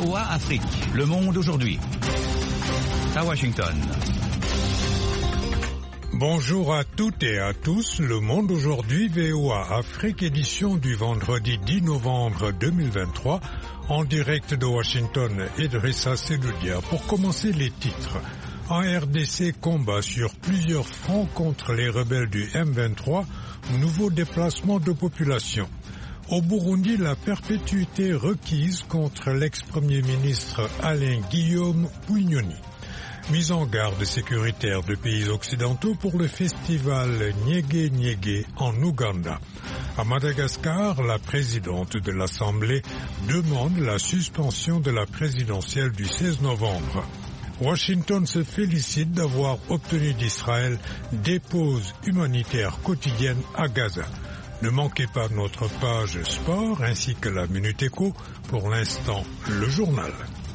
VOA Afrique, Le Monde aujourd'hui. À Washington. Bonjour à toutes et à tous, Le Monde aujourd'hui, VOA Afrique, édition du vendredi 10 novembre 2023, en direct de Washington, Idrissa Seloudia. Pour commencer, les titres. En RDC, combat sur plusieurs fronts contre les rebelles du M23, nouveau déplacement de population. Au Burundi, la perpétuité requise contre l'ex-premier ministre Alain Guillaume Bunyoni. Mise en garde sécuritaire de pays occidentaux pour le festival Nyege Nyege en Ouganda. À Madagascar, la présidente de l'Assemblée demande la suspension de la présidentielle du 16 novembre. Washington se félicite d'avoir obtenu d'Israël des pauses humanitaires quotidiennes à Gaza. Ne manquez pas notre page sport ainsi que la Minute Éco. Pour l'instant, le journal.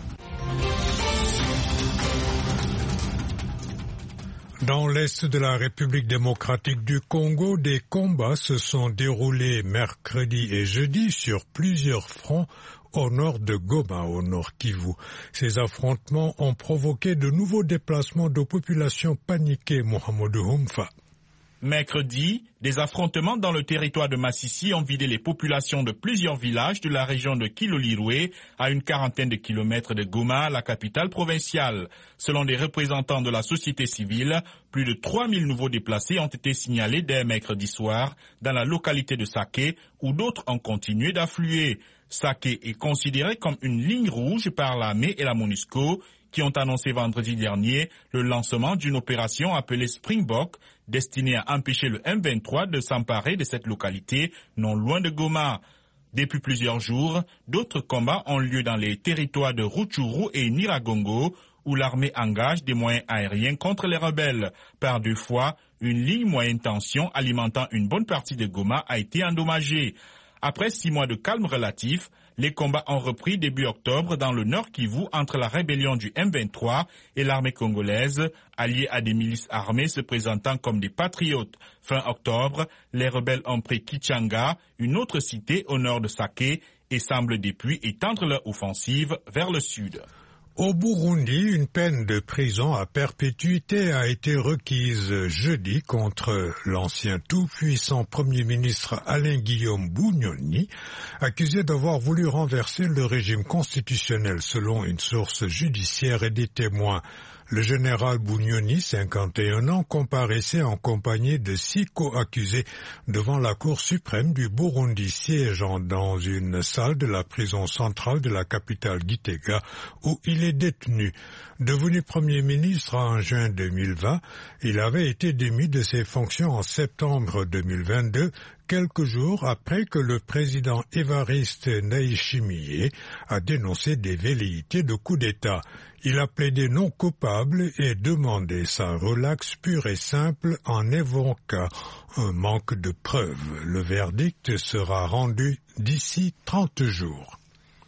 Dans l'est de la République démocratique du Congo, des combats se sont déroulés mercredi et jeudi sur plusieurs fronts au nord de Goma, au nord Kivu. Ces affrontements ont provoqué de nouveaux déplacements de populations paniquées, Mohamedou Humfa. Mercredi, des affrontements dans le territoire de Massissi ont vidé les populations de plusieurs villages de la région de Kilolirwe, à une quarantaine de kilomètres de Goma, la capitale provinciale. Selon des représentants de la société civile, plus de 3000 nouveaux déplacés ont été signalés dès mercredi soir dans la localité de Saké, où d'autres ont continué d'affluer. Saké est considéré comme une ligne rouge par l'armée et la MONUSCO, qui ont annoncé vendredi dernier le lancement d'une opération appelée Springbok, destinée à empêcher le M23 de s'emparer de cette localité non loin de Goma. Depuis plusieurs jours, d'autres combats ont lieu dans les territoires de Rutshuru et Nyiragongo, où l'armée engage des moyens aériens contre les rebelles. Par deux fois, une ligne moyenne tension alimentant une bonne partie de Goma a été endommagée. Après 6 mois de calme relatif, les combats ont repris début octobre dans le Nord Kivu entre la rébellion du M23 et l'armée congolaise, alliée à des milices armées se présentant comme des patriotes. Fin octobre, les rebelles ont pris Kichanga, une autre cité au nord de Saké, et semblent depuis étendre leur offensive vers le sud. Au Burundi, une peine de prison à perpétuité a été requise jeudi contre l'ancien tout-puissant Premier ministre Alain Guillaume Bunyoni, accusé d'avoir voulu renverser le régime constitutionnel selon une source judiciaire et des témoins. Le général Bunyoni, 51 ans, comparaissait en compagnie de 6 co-accusés devant la Cour suprême du Burundi, siégeant dans une salle de la prison centrale de la capitale Gitega, où il est détenu. Devenu Premier ministre en juin 2020, il avait été démis de ses fonctions en septembre 2022, quelques jours après que le président Évariste Ndayishimiye a dénoncé des velléités de coup d'État. Il a plaidé non coupable et demandé sa relaxe pure et simple en évoquant un manque de preuves. Le verdict sera rendu d'ici 30 jours.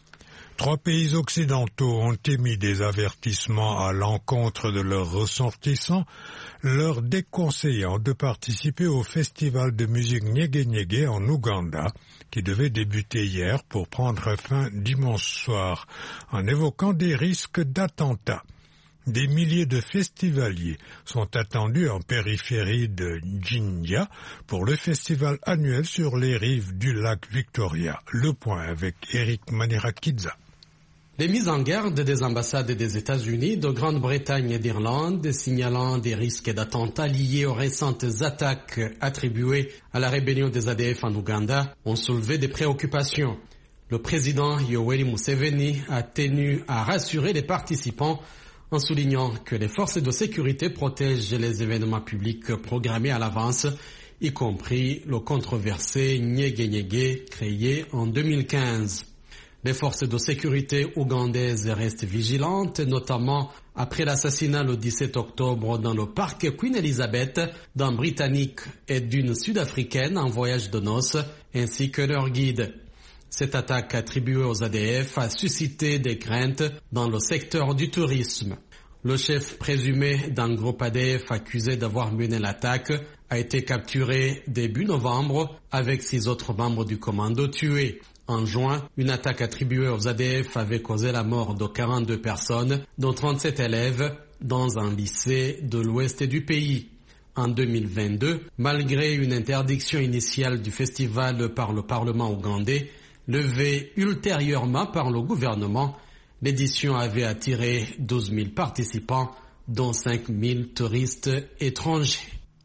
3 pays occidentaux ont émis des avertissements à l'encontre de leurs ressortissants, leur déconseillant de participer au festival de musique Nyege Nyege en Ouganda, qui devait débuter hier pour prendre fin dimanche soir, en évoquant des risques d'attentats. Des milliers de festivaliers sont attendus en périphérie de Jinja pour le festival annuel sur les rives du lac Victoria. Le point avec Eric Manirakidza. Les mises en garde des ambassades des États-Unis, de Grande-Bretagne et d'Irlande, signalant des risques d'attentats liés aux récentes attaques attribuées à la rébellion des ADF en Ouganda, ont soulevé des préoccupations. Le président Yoweri Museveni a tenu à rassurer les participants en soulignant que les forces de sécurité protègent les événements publics programmés à l'avance, y compris le controversé Nyege Nyege créé en 2015. Les forces de sécurité ougandaises restent vigilantes, notamment après l'assassinat le 17 octobre dans le parc Queen Elizabeth d'un Britannique et d'une Sud-Africaine en voyage de noces, ainsi que leur guide. Cette attaque attribuée aux ADF a suscité des craintes dans le secteur du tourisme. Le chef présumé d'un groupe ADF accusé d'avoir mené l'attaque a été capturé début novembre avec 6 autres membres du commando tués. En juin, une attaque attribuée aux ADF avait causé la mort de 42 personnes, dont 37 élèves, dans un lycée de l'ouest du pays. En 2022, malgré une interdiction initiale du festival par le Parlement ougandais, levée ultérieurement par le gouvernement, l'édition avait attiré 12 000 participants, dont 5 000 touristes étrangers.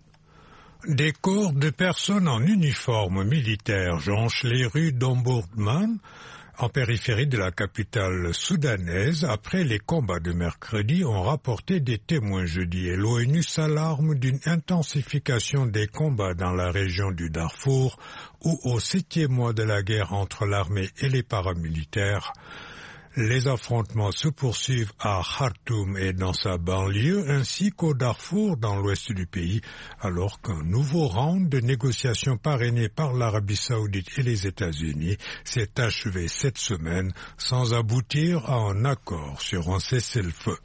Des corps de personnes en uniforme militaire jonchent les rues d'Omdurman, en périphérie de la capitale soudanaise, après les combats de mercredi, ont rapporté des témoins jeudi, et l'ONU s'alarme d'une intensification des combats dans la région du Darfour, où au 7e mois de la guerre entre l'armée et les paramilitaires, les affrontements se poursuivent à Khartoum et dans sa banlieue, ainsi qu'au Darfour dans l'ouest du pays, alors qu'un nouveau round de négociations parrainé par l'Arabie Saoudite et les États-Unis s'est achevé cette semaine sans aboutir à un accord sur un cessez-le-feu.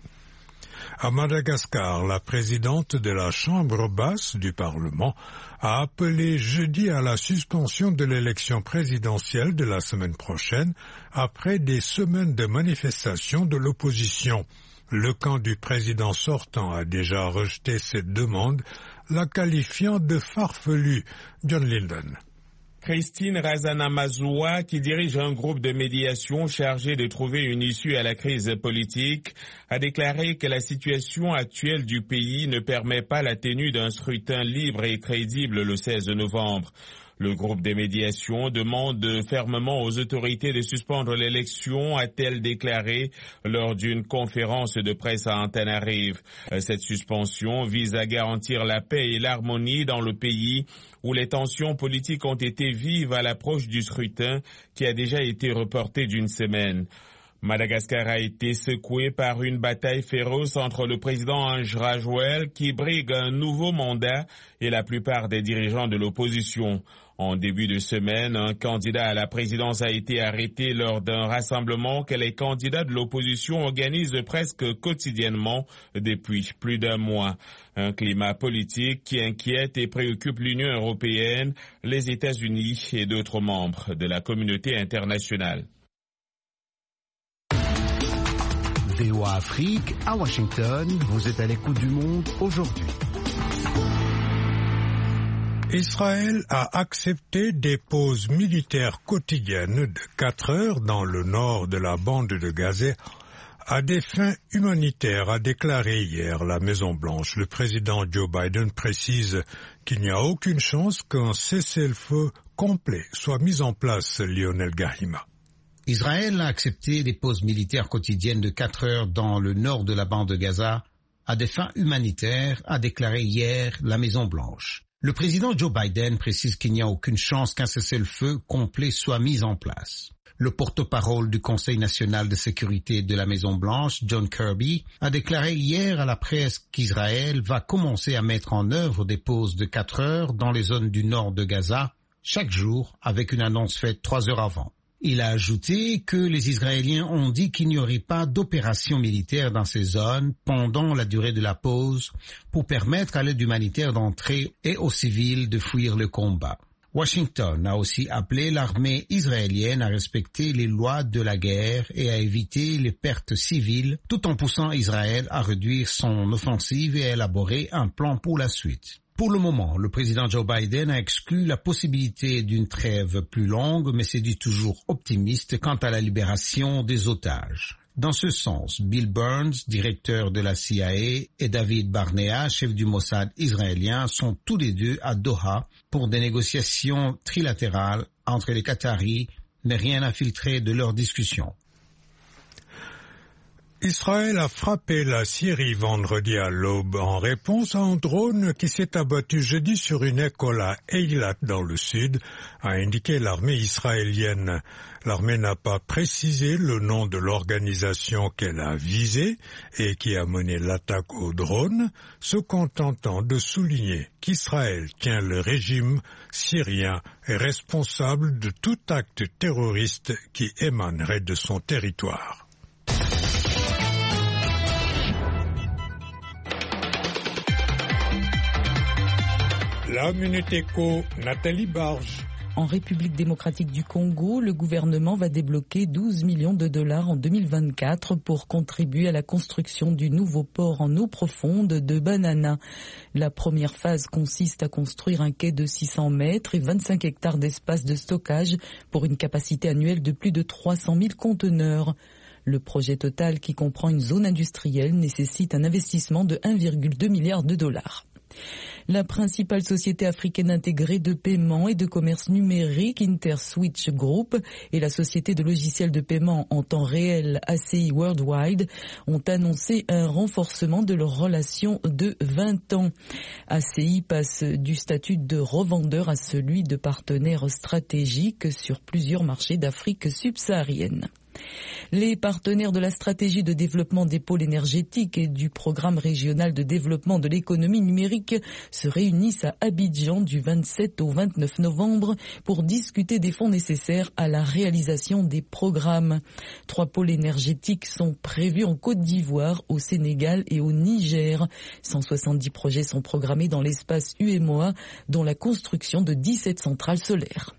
À Madagascar, la présidente de la Chambre basse du Parlement a appelé jeudi à la suspension de l'élection présidentielle de la semaine prochaine après des semaines de manifestations de l'opposition. Le camp du président sortant a déjà rejeté cette demande, la qualifiant de farfelue. John Linden. Christine Razanamazoua, qui dirige un groupe de médiation chargé de trouver une issue à la crise politique, a déclaré que la situation actuelle du pays ne permet pas la tenue d'un scrutin libre et crédible le 16 novembre. Le groupe de médiation demande fermement aux autorités de suspendre l'élection, a-t-elle déclaré lors d'une conférence de presse à Antananarivo. Cette suspension vise à garantir la paix et l'harmonie dans le pays où les tensions politiques ont été vives à l'approche du scrutin qui a déjà été reporté d'une semaine. Madagascar a été secoué par une bataille féroce entre le président Ange Rajouel, qui brigue un nouveau mandat, et la plupart des dirigeants de l'opposition. En début de semaine, un candidat à la présidence a été arrêté lors d'un rassemblement que les candidats de l'opposition organisent presque quotidiennement depuis plus d'un mois. Un climat politique qui inquiète et préoccupe l'Union européenne, les États-Unis et d'autres membres de la communauté internationale. VOA Afrique, à Washington, vous êtes à l'écoute du monde aujourd'hui. Israël a accepté des pauses militaires quotidiennes de 4 heures dans le nord de la bande de Gaza à des fins humanitaires, a déclaré hier la Maison-Blanche. Le président Joe Biden précise qu'il n'y a aucune chance qu'un cessez-le-feu complet soit mis en place, Lionel Gahima. Israël a accepté des pauses militaires quotidiennes de 4 heures dans le nord de la bande de Gaza à des fins humanitaires, a déclaré hier la Maison-Blanche. Le président Joe Biden précise qu'il n'y a aucune chance qu'un cessez-le-feu complet soit mis en place. Le porte-parole du Conseil national de sécurité de la Maison-Blanche, John Kirby, a déclaré hier à la presse qu'Israël va commencer à mettre en œuvre des pauses de 4 heures dans les zones du nord de Gaza chaque jour, avec une annonce faite 3 heures avant. Il a ajouté que les Israéliens ont dit qu'il n'y aurait pas d'opération militaire dans ces zones pendant la durée de la pause pour permettre à l'aide humanitaire d'entrer et aux civils de fuir le combat. Washington a aussi appelé l'armée israélienne à respecter les lois de la guerre et à éviter les pertes civiles, tout en poussant Israël à réduire son offensive et à élaborer un plan pour la suite. Pour le moment, le président Joe Biden a exclu la possibilité d'une trêve plus longue, mais s'est dit toujours optimiste quant à la libération des otages. Dans ce sens, Bill Burns, directeur de la CIA, et David Barnea, chef du Mossad israélien, sont tous les deux à Doha pour des négociations trilatérales entre les Qataris, mais rien n'a filtré de leurs discussions. Israël a frappé la Syrie vendredi à l'aube en réponse à un drone qui s'est abattu jeudi sur une école à Eilat dans le sud, a indiqué l'armée israélienne. L'armée n'a pas précisé le nom de l'organisation qu'elle a visée et qui a mené l'attaque au drone, se contentant de souligner qu'Israël tient le régime syrien responsable de tout acte terroriste qui émanerait de son territoire. La Minute Éco, Nathalie Barge. En République démocratique du Congo, le gouvernement va débloquer 12 millions de dollars en 2024 pour contribuer à la construction du nouveau port en eau profonde de Banana. La première phase consiste à construire un quai de 600 mètres et 25 hectares d'espace de stockage pour une capacité annuelle de plus de 300 000 conteneurs. Le projet total, qui comprend une zone industrielle, nécessite un investissement de 1,2 milliard de dollars. La principale société africaine intégrée de paiement et de commerce numérique, Interswitch Group, et la société de logiciels de paiement en temps réel, ACI Worldwide, ont annoncé un renforcement de leurs relations de 20 ans. ACI passe du statut de revendeur à celui de partenaire stratégique sur plusieurs marchés d'Afrique subsaharienne. Les partenaires de la stratégie de développement des pôles énergétiques et du programme régional de développement de l'économie numérique se réunissent à Abidjan du 27 au 29 novembre pour discuter des fonds nécessaires à la réalisation des programmes. 3 pôles énergétiques sont prévus en Côte d'Ivoire, au Sénégal et au Niger. 170 projets sont programmés dans l'espace UEMOA, dont la construction de 17 centrales solaires.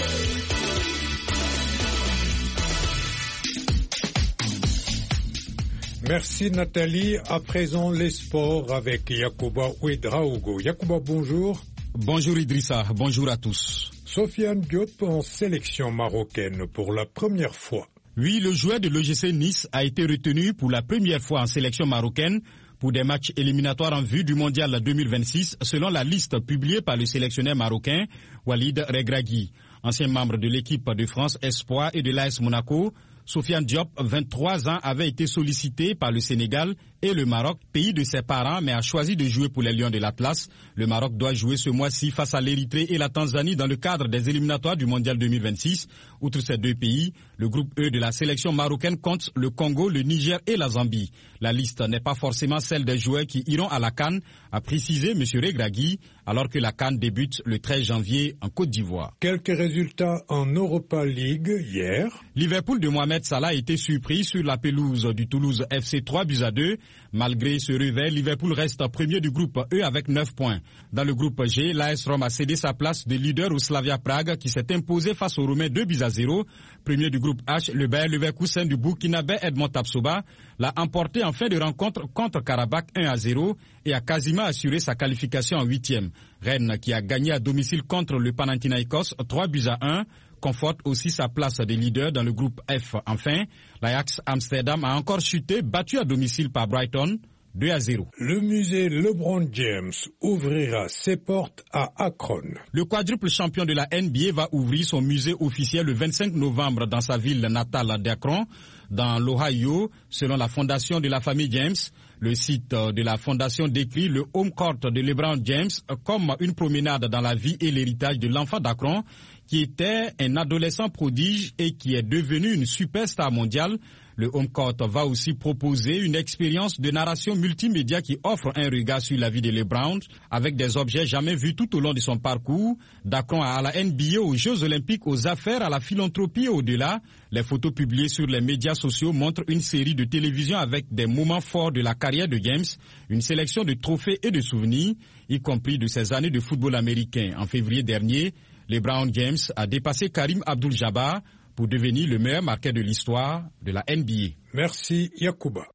Merci Nathalie. À présent, les sports avec Yacouba Ouedraogo. Yacouba, bonjour. Bonjour Idrissa, bonjour à tous. Sofiane Diop en sélection marocaine pour la première fois. Oui, le joueur de l'OGC Nice a été retenu pour la première fois en sélection marocaine pour des matchs éliminatoires en vue du Mondial 2026, selon la liste publiée par le sélectionneur marocain Walid Regragui. Ancien membre de l'équipe de France Espoir et de l'AS Monaco, Sofiane Diop, 23 ans, avait été sollicité par le Sénégal et le Maroc, pays de ses parents, mais a choisi de jouer pour les Lions de l'Atlas. Le Maroc doit jouer ce mois-ci face à l'Érythrée et la Tanzanie dans le cadre des éliminatoires du Mondial 2026. Outre ces 2 pays, le groupe E de la sélection marocaine compte le Congo, le Niger et la Zambie. La liste n'est pas forcément celle des joueurs qui iront à la CAN, a précisé M. Regragui, alors que la CAN débute le 13 janvier en Côte d'Ivoire. Quelques résultats en Europa League hier. Liverpool de Mohamed Salah a été surpris sur la pelouse du Toulouse FC 3-2. Malgré ce réveil, Liverpool reste premier du groupe E avec 9 points. Dans le groupe G, l'AS Rome a cédé sa place de leader au Slavia Prague qui s'est imposé face aux Romains 2-0. Premier du groupe H, le Bayer Leverkusen du Burkinabé Edmond Tapsoba l'a emporté en fin de rencontre contre Karabakh 1-0 et a quasiment assuré sa qualification en 8e. Rennes, qui a gagné à domicile contre le Panathinaikos 3-1, conforte aussi sa place de leader dans le groupe F. Enfin, l'Ajax Amsterdam a encore chuté, battu à domicile par Brighton 2-0. Le musée LeBron James ouvrira ses portes à Akron. Le quadruple champion de la NBA va ouvrir son musée officiel le 25 novembre dans sa ville natale d'Akron, dans l'Ohio, selon la fondation de la famille James. Le site de la fondation décrit le home court de LeBron James comme une promenade dans la vie et l'héritage de l'enfant d'Akron, qui était un adolescent prodige et qui est devenu une superstar mondiale. Le home court va aussi proposer une expérience de narration multimédia qui offre un regard sur la vie de LeBron avec des objets jamais vus tout au long de son parcours, d'Akron à la NBA, aux Jeux Olympiques, aux affaires, à la philanthropie et au-delà. Les photos publiées sur les médias sociaux montrent une série de télévision avec des moments forts de la carrière de James, une sélection de trophées et de souvenirs, y compris de ses années de football américain. En février dernier, LeBron James a dépassé Karim Abdul-Jabbar pour devenir le meilleur marqueur de l'histoire de la NBA. Merci Yacouba.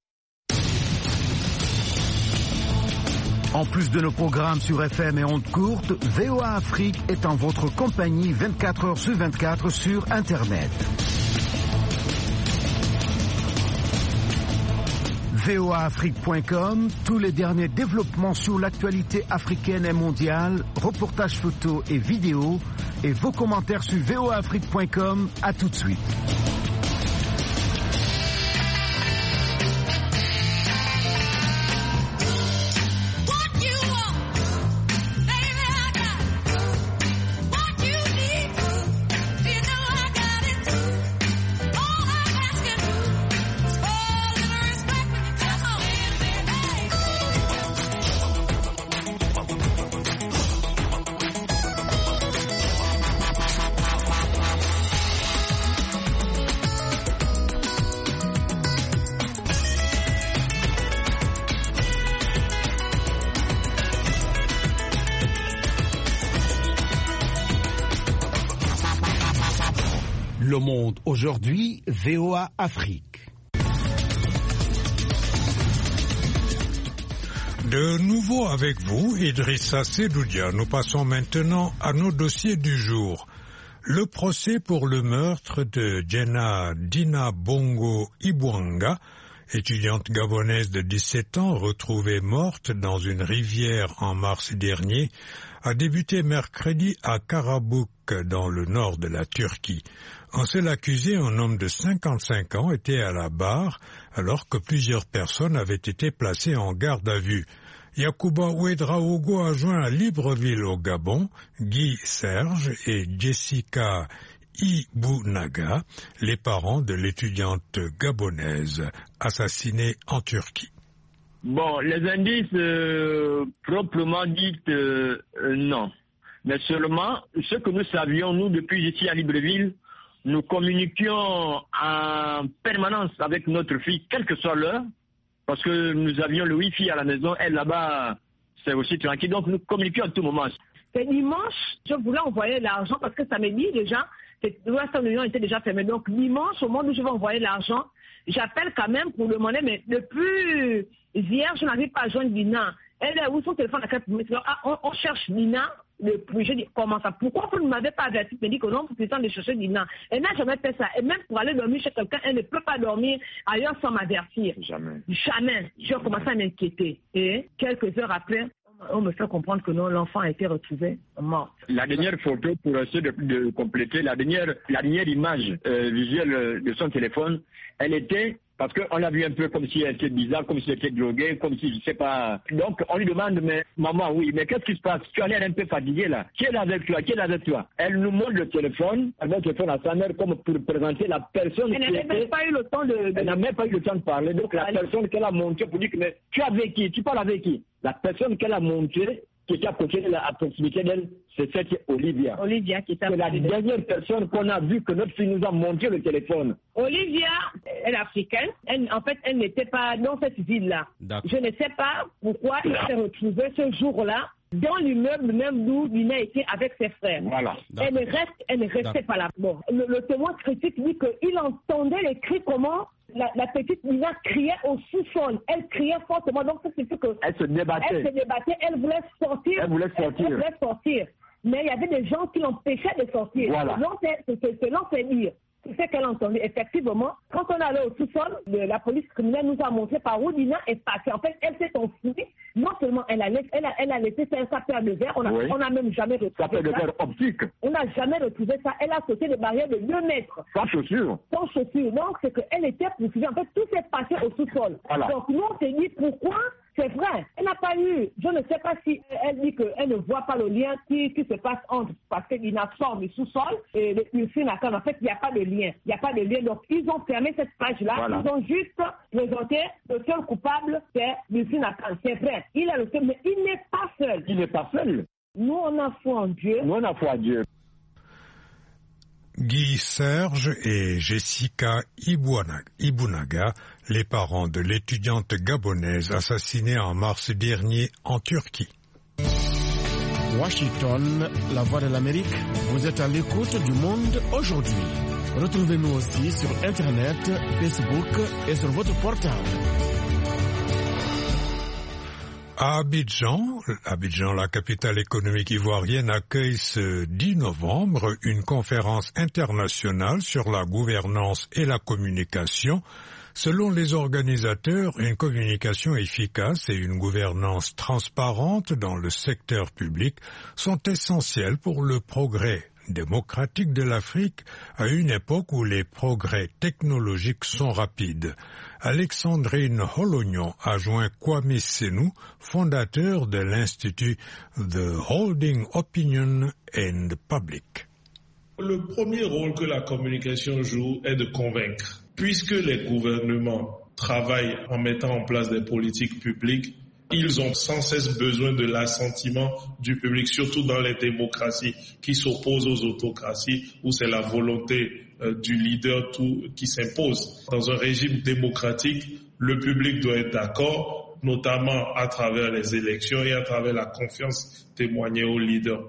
En plus de nos programmes sur FM et ondes courtes, VOA Afrique est en votre compagnie 24 heures sur 24 sur Internet. voaafrique.com, tous les derniers développements sur l'actualité africaine et mondiale, reportages photos et vidéos, et vos commentaires sur voaafrique.com. À tout de suite. Le Monde aujourd'hui, VOA Afrique. De nouveau avec vous, Idrissa Sedoudia. Nous passons maintenant à nos dossiers du jour. Le procès pour le meurtre de Jenna Dina Bongo Ibwanga, étudiante gabonaise de 17 ans retrouvée morte dans une rivière en mars dernier, a débuté mercredi à Karabük, dans le nord de la Turquie. Un seul accusé, un homme de 55 ans, était à la barre alors que plusieurs personnes avaient été placées en garde à vue. Yacouba Ouedraogo a joint à Libreville au Gabon Guy Serge et Jessica Ibounaga, les parents de l'étudiante gabonaise assassinée en Turquie. Bon, les indices proprement dit non. Mais seulement, ce que nous savions, nous, depuis ici à Libreville, nous communiquions en permanence avec notre fille, quelle que soit l'heure, parce que nous avions le Wi-Fi à la maison, elle là-bas, c'est aussi tranquille, donc nous communiquions à tout moment. C'est dimanche, je voulais envoyer l'argent parce que samedi déjà, l'Ouest Union était déjà fermé. Donc dimanche, au moment où je vais envoyer l'argent, j'appelle quand même pour demander, mais depuis hier, je n'arrive pas à joindre Nina. Elle est où son téléphone à 4 minutes? On cherche Nina. Je dis, comment ça? Pourquoi vous ne m'avez pas averti? Elle dit que non, pour temps de chercher Nina. Elle n'a jamais fait ça. Et même pour aller dormir chez quelqu'un, elle ne peut pas dormir ailleurs sans m'avertir. Jamais. Jamais. J'ai commencé à m'inquiéter. Et quelques heures après, on me fait comprendre que non, l'enfant a été retrouvé mort. La dernière photo, pour essayer de compléter, la dernière image visuelle de son téléphone, elle était, parce qu'on l'a vu un peu comme si elle était bizarre, comme si elle était droguée, comme si, je sais pas. Donc, on lui demande, mais maman, oui, mais qu'est-ce qui se passe? Tu as l'air un peu fatiguée là. Qui est là avec toi? Qui est là avec toi? Elle nous montre le téléphone, elle montre le téléphone à sa mère comme pour présenter la personne elle n'avait même pas eu le temps Elle n'a même pas eu le temps de parler. Donc, la personne qu'elle a montrée pour dire que, mais tu es avec qui? Tu parles avec qui? La personne qu'elle a montrée, qui était à côté de à proximité d'elle, c'est cette Olivia. Olivia qui est la dernière personne qu'on a vue que notre fille nous a montré le téléphone. Olivia, elle est africaine. En fait, elle n'était pas dans cette ville-là. Je ne sais pas pourquoi elle s'est retrouvée ce jour-là dans l'immeuble même d'où Nina était avec ses frères. Voilà. Elle ne restait pas là. Bon, le témoin critique dit qu'il entendait les cris comment la petite Nina criait au sous-sol. Elle criait fortement. Donc, c'est ce que elle se débattait. Elle voulait sortir. Elle voulait sortir. Mais il y avait des gens qui l'empêchaient de sortir. Voilà. Selon ses dires. C'est ce qu'elle entendait. Effectivement, quand on allait au sous-sol, la police criminelle nous a montré par où Nina est passée. En fait, elle s'est enfuie. Non seulement elle a laissé sa paire de verre, on n'a même jamais retrouvé ça. Sa paire de verre optique. On n'a jamais retrouvé ça. Elle a sauté des barrières de 2 mètres. Sans chaussures. Sans chaussures. Donc, c'est qu'elle était poursuivie. En fait, tout s'est passé au sous-sol. Voilà. Donc, nous, on s'est dit pourquoi. C'est vrai, elle n'a pas eu, je ne sais pas si elle dit qu'elle ne voit pas le lien qui se passe entre, parce qu'il a sort du sous-sol et le Ulfine Akan. En fait, il n'y a pas de lien. Il n'y a pas de lien. Donc, ils ont fermé cette page-là. Voilà. Ils ont juste présenté le seul coupable, c'est Ulfine Akan. C'est vrai, il est le seul, mais il n'est pas seul. Il n'est pas seul. Nous, on a foi en Dieu. Nous, on a foi en Dieu. Guy Serge et Jessica Ibounaga, les parents de l'étudiante gabonaise assassinée en mars dernier en Turquie. Washington, la voix de l'Amérique, vous êtes à l'écoute du Monde aujourd'hui. Retrouvez-nous aussi sur Internet, Facebook et sur votre portable. À Abidjan, la capitale économique ivoirienne, accueille ce 10 novembre une conférence internationale sur la gouvernance et la communication. Selon les organisateurs, une communication efficace et une gouvernance transparente dans le secteur public sont essentielles pour le progrès démocratique de l'Afrique à une époque où les progrès technologiques sont rapides. Alexandrine Holognon a joint Kwame Senou, fondateur de l'Institut The Holding Opinion and Public. Le premier rôle que la communication joue est de convaincre. Puisque les gouvernements travaillent en mettant en place des politiques publiques, ils ont sans cesse besoin de l'assentiment du public, surtout dans les démocraties qui s'opposent aux autocraties, où c'est la volonté du leader qui s'impose. Dans un régime démocratique, le public doit être d'accord, notamment à travers les élections et à travers la confiance témoignée aux leaders.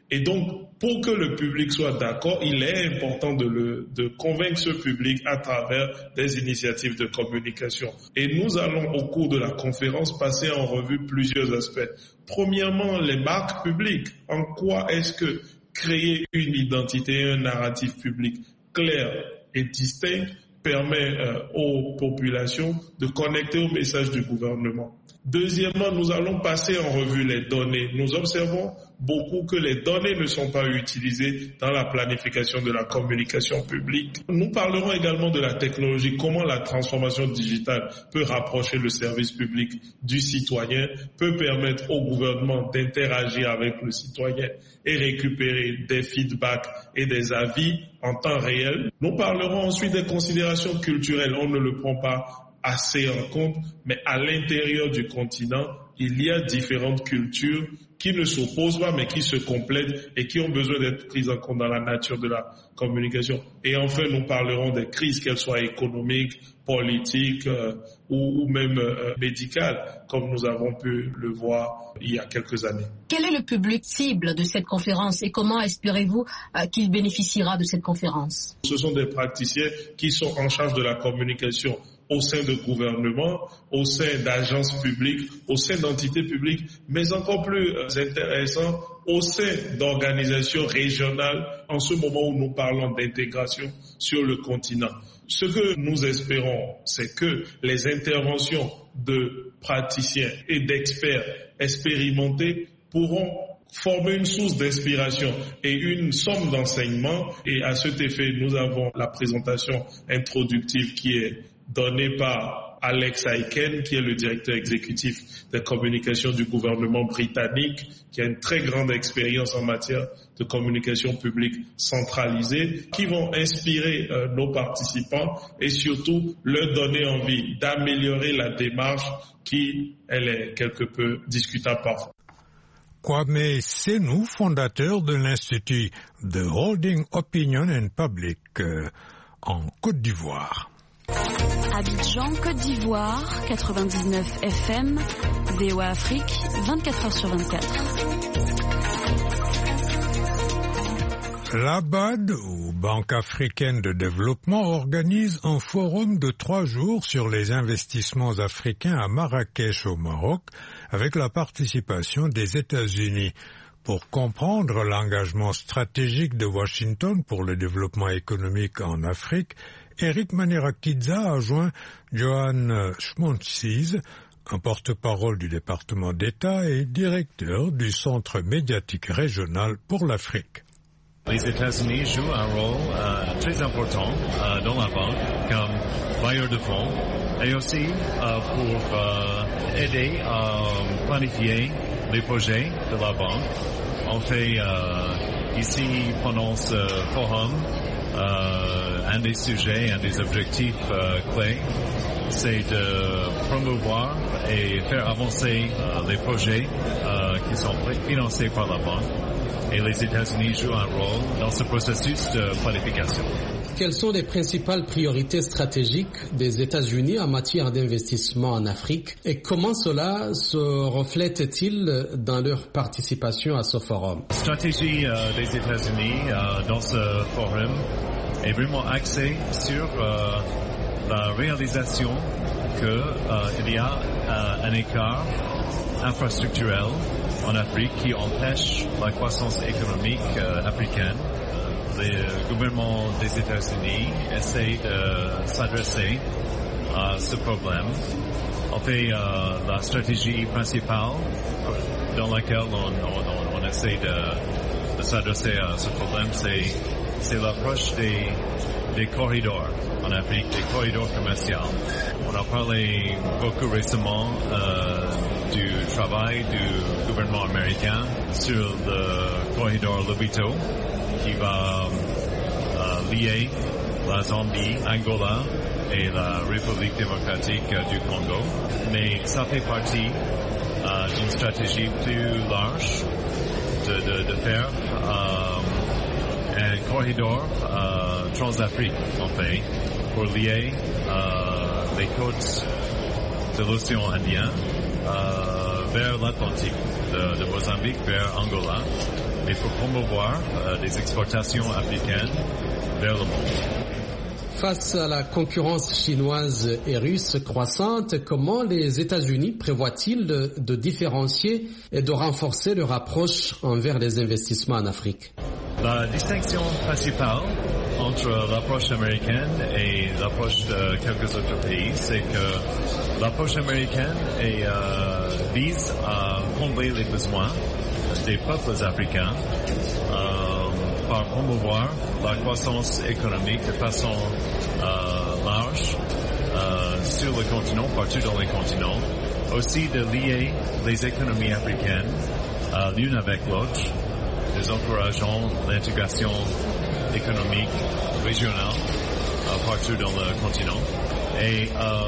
Et donc, pour que le public soit d'accord, il est important de convaincre ce public à travers des initiatives de communication. Et nous allons, au cours de la conférence, passer en revue plusieurs aspects. Premièrement, les marques publiques. En quoi est-ce que créer une identité, un narratif public clair et distinct permet aux populations de connecter au message du gouvernement. Deuxièmement, nous allons passer en revue les données. Nous observons beaucoup que les données ne sont pas utilisées dans la planification de la communication publique. Nous parlerons également de la technologie, comment la transformation digitale peut rapprocher le service public du citoyen, peut permettre au gouvernement d'interagir avec le citoyen et récupérer des feedbacks et des avis en temps réel. Nous parlerons ensuite des considérations culturelles. On ne le prend pas assez en compte, mais à l'intérieur du continent, il y a différentes cultures qui ne s'opposent pas, mais qui se complètent et qui ont besoin d'être prises en compte dans la nature de la communication. Et enfin, nous parlerons des crises, qu'elles soient économiques, politiques ou même médicales, comme nous avons pu le voir il y a quelques années. Quel est le public cible de cette conférence et comment espérez-vous qu'il bénéficiera de cette conférence? Ce sont des praticiens qui sont en charge de la communication au sein de gouvernements, au sein d'agences publiques, au sein d'entités publiques, mais encore plus intéressant, au sein d'organisations régionales, en ce moment où nous parlons d'intégration sur le continent. Ce que nous espérons, c'est que les interventions de praticiens et d'experts expérimentés pourront former une source d'inspiration et une somme d'enseignement. Et à cet effet, nous avons la présentation introductive qui est donnée par Alex Aiken, qui est le directeur exécutif des communications du gouvernement britannique, qui a une très grande expérience en matière de communication publique centralisée, qui vont inspirer nos participants et surtout leur donner envie d'améliorer la démarche qui, elle est quelque peu discutable parfois. Kwame Senou, fondateur de l'Institut The Holding Opinion and Public en Côte d'Ivoire. Abidjan, Côte d'Ivoire, 99 FM, VOA Afrique, 24h sur 24. La BAD, ou Banque africaine de développement, organise un forum de 3 jours sur les investissements africains à Marrakech au Maroc, avec la participation des États-Unis. Pour comprendre l'engagement stratégique de Washington pour le développement économique en Afrique, Eric Manirakidza a joint Johan Schmontzies, un porte-parole du département d'État et directeur du Centre médiatique régional pour l'Afrique. Les États-Unis jouent un rôle très important dans la banque comme bailleur de fonds et aussi pour aider à planifier les projets de la banque. On fait ici pendant ce forum un des sujets, un des objectifs clés, c'est de promouvoir et faire avancer les projets qui sont financés par la banque. Et les États-Unis jouent un rôle dans ce processus de planification. Quelles sont les principales priorités stratégiques des États-Unis en matière d'investissement en Afrique et comment cela se reflète-t-il dans leur participation à ce forum? La stratégie des États-Unis dans ce forum est vraiment axée sur la réalisation qu'il y a un écart infrastructurel en Afrique qui empêche la croissance économique africaine. Le gouvernement des États-Unis essaie de s'adresser à ce problème. En fait, la stratégie principale dans laquelle on essaie de s'adresser à ce problème, c'est l'approche des corridors en Afrique, des corridors commerciaux. On a parlé beaucoup récemment du travail du gouvernement américain sur le corridor Lobito qui va lier la Zambie, Angola et la République démocratique du Congo. Mais ça fait partie d'une stratégie plus large de faire un corridor transafrique, en fait, pour lier les côtes de l'océan Indien vers l'Atlantique, de Mozambique vers Angola. et pour promouvoir les exportations africaines vers le monde. Face à la concurrence chinoise et russe croissante, comment les États-Unis prévoient-ils de différencier et de renforcer leur approche envers les investissements en Afrique? La distinction principale entre l'approche américaine et l'approche de quelques autres pays, c'est que l'approche américaine vise à combler les besoins des peuples africains par promouvoir la croissance économique de façon large sur le continent, partout dans les continents. Aussi de lier les économies africaines l'une avec l'autre, nous encourageons l'intégration économique régionale partout dans le continent. Et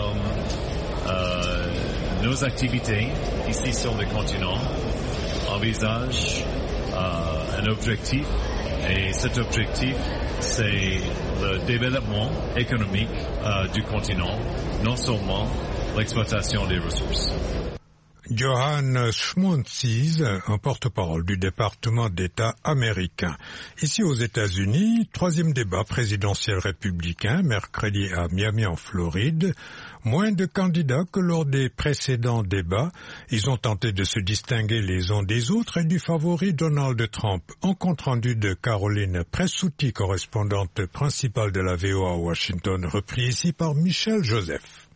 nos activités ici sur le continent envisagent un objectif, et cet objectif, c'est le développement économique du continent, non seulement l'exploitation des ressources. Johann Schmuntzies, un porte-parole du département d'État américain. Ici aux États-Unis, troisième débat présidentiel républicain, mercredi à Miami en Floride. Moins de candidats que lors des précédents débats. Ils ont tenté de se distinguer les uns des autres et du favori Donald Trump. En compte rendu de Caroline Pressouti, correspondante principale de la VOA à Washington, repris ici par Michel Joseph.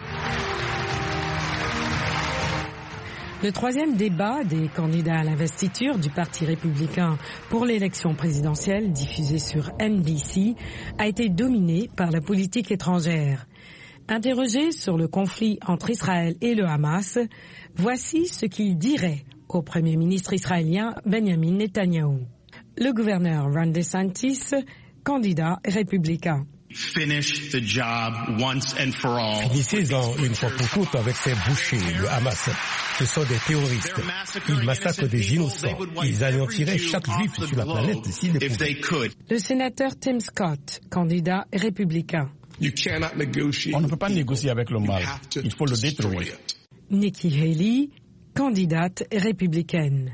Le troisième débat des candidats à l'investiture du Parti républicain pour l'élection présidentielle diffusée sur NBC a été dominé par la politique étrangère. Interrogé sur le conflit entre Israël et le Hamas, voici ce qu'il dirait au Premier ministre israélien Benjamin Netanyahou. Le gouverneur Ron DeSantis, candidat républicain. Finissez-en une fois pour toutes avec ces bouchers, le Hamas. Ce sont des terroristes. Ils massacrent des innocents. Ils anéantiraient chaque juif sur la planète s'ils le pouvaient. Le sénateur Tim Scott, candidat républicain. On ne peut pas négocier avec le mal. Il faut le détruire. Nikki Haley, candidate républicaine.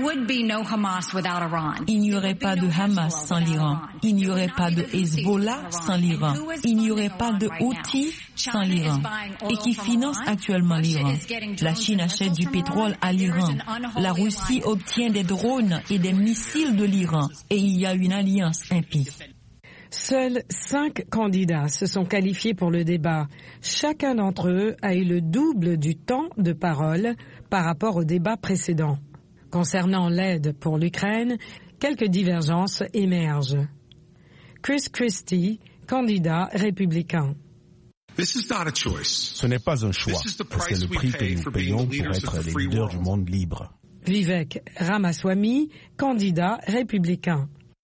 Il n'y aurait pas de Hamas sans l'Iran. Il n'y aurait pas de Hezbollah sans l'Iran. Il n'y aurait pas de Houthis sans l'Iran. Et qui finance actuellement l'Iran. La Chine achète du pétrole à l'Iran. La Russie obtient des drones et des missiles de l'Iran. Et il y a une alliance impie. Seuls 5 candidats se sont qualifiés pour le débat. Chacun d'entre eux a eu le double du temps de parole par rapport au débat précédent. Concernant l'aide pour l'Ukraine, quelques divergences émergent. Chris Christie, candidat républicain. Ce n'est pas un choix, c'est le prix que nous payons pour être les leaders du monde libre. Vivek Ramaswamy, candidat républicain.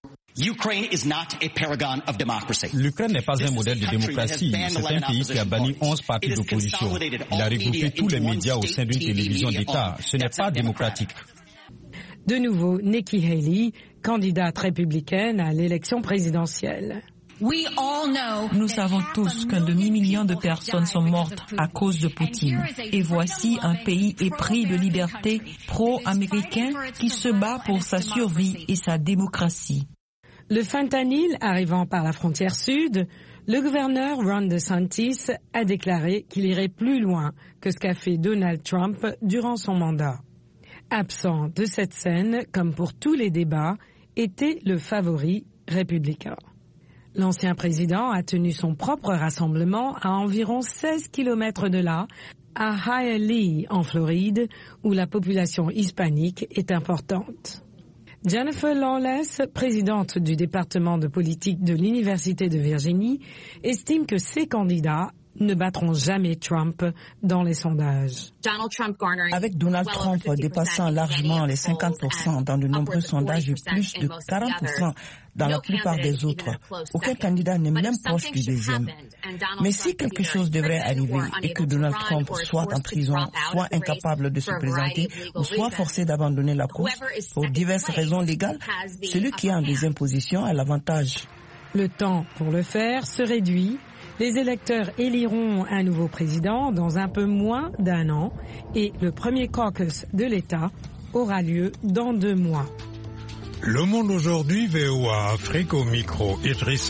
L'Ukraine n'est pas un modèle de démocratie. C'est un pays qui a banni 11 partis d'opposition. Il a regroupé tous les médias au sein d'une télévision d'État. Ce n'est pas démocratique. De nouveau, Nikki Haley, candidate républicaine à l'élection présidentielle. Nous savons tous qu'un demi-million de personnes sont mortes à cause de Poutine. Et voici un pays épris de liberté pro-américain qui se bat pour sa survie et sa démocratie. Le fentanyl arrivant par la frontière sud, le gouverneur Ron DeSantis a déclaré qu'il irait plus loin que ce qu'a fait Donald Trump durant son mandat. Absent de cette scène, comme pour tous les débats, était le favori républicain. L'ancien président a tenu son propre rassemblement à environ 16 km de là, à Hialeah, en Floride, où la population hispanique est importante. Jennifer Lawless, présidente du département de politique de l'Université de Virginie, estime que ses candidats ne battront jamais Trump dans les sondages. Avec Donald Trump dépassant largement les 50% dans de nombreux sondages et plus de 40% dans la plupart des autres, aucun candidat n'est même proche du deuxième. Mais si quelque chose devrait arriver et que Donald Trump soit en prison, soit incapable de se présenter ou soit forcé d'abandonner la course pour diverses raisons légales, celui qui est en deuxième position a l'avantage. Le temps pour le faire se réduit. Les électeurs éliront un nouveau président dans un peu moins d'1 an et le premier caucus de l'État aura lieu dans 2 mois. Le Monde aujourd'hui, VOA Afrique au micro, Idriss